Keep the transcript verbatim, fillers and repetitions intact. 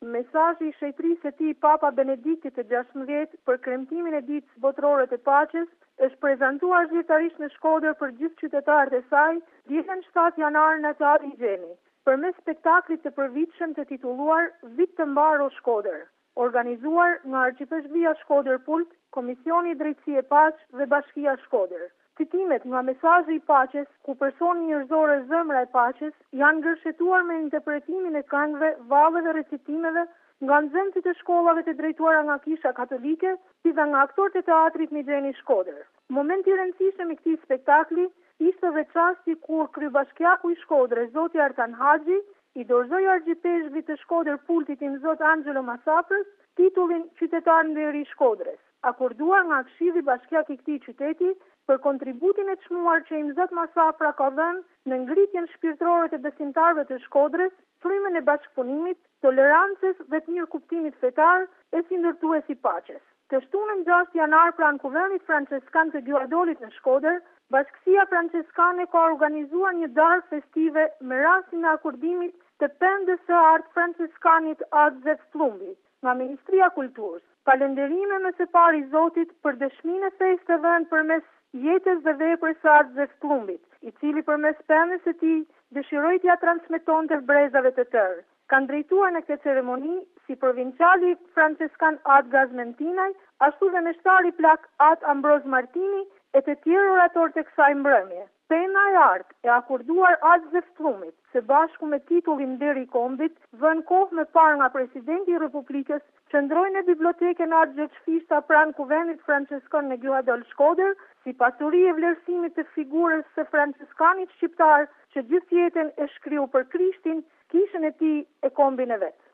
Mesazhi i Shejtërisë së tij Papa Benediktit të gjashtëmbëdhjetë për kremtimin e ditës botërore të paqes është prezantuar zyrtarisht në Shkodër për gjithë qytetarët e saj ditën shtatë janar në Teatrin Gjeni, përmes spektaklit të përvitshëm të titulluar Vit të mbar o Shkodër, organizuar nga Arqipeshqia Shkodër Pult, Komisioni i Drejtësisë e Paqes dhe Bashkia Shkodër. Citimet nga mesazhi i paqes, ku personi njerëzore Zemra e Paqes, janë ndërshetuar me interpretimin e këngëve, vallëve dhe recitimeve nga nxënësit e shkollave të drejtuara nga Kisha Katolike, si dhe nga aktorët e teatrit Migeni Shkodër. Momenti i rëndësishëm i këtij spektakli ishte dhe çasti kur kryebashkiaku i Shkodrës, zoti Artan Haxhi, i dorëzoi argjipeshqvit të Shkodër Pultit im zot Angelo Masafrës titullin qytetar nderit i Shkodrës, akorduar nga Këshilli Bashkiak i këtij qyteti për kontributin e çmuar që im zot Masafra ka dhënë në ngritjen shpirtërore të besimtarëve të Shkodrës, frymën e bashkëpunimit, tolerancës dhe të mirëkuptimit fetar e si ndërtues i paqes. Të shtunën gjashtë janar pranë Kuvendit Franceskan të Gjuadolit në Shkodër, Bashkësia Franceskane ka organizuar një darkë festive me rastin e akordimit të pendës së artë franceskanit Adzef Plumbi nga Ministria e Kulturës. Falënderime më së pari Zotit për dëshminë e fesë të dhënë përmes jetës dhe veprës së Adzef Plumbit, i cili përmes pendës së tij dëshiroi t'ia transmetonte brezave të tërë. Kanë drejtuar në këtë ceremoni si provinciali franceskan Ad Gazmentinaj, ashtu dhe meshtari plak Ad Ambroz Martini e të tjerë oratorë të kësaj mbrëmje. Pena e artë e akorduar Adzef Plumit, së bashku me titullin Deri i Kombit, vënë kohë më parë nga presidenti i Republikës, qëndroi në bibliotekën Adzef Shfishta pranë Kuvendit Franceskan në Gjuadol Shkodër, si pasuri e vlerësimit të figurës së franceskanit shqiptar që gjithë jetën e shkriu për Krishtin, kishën e tij e kombin e vet.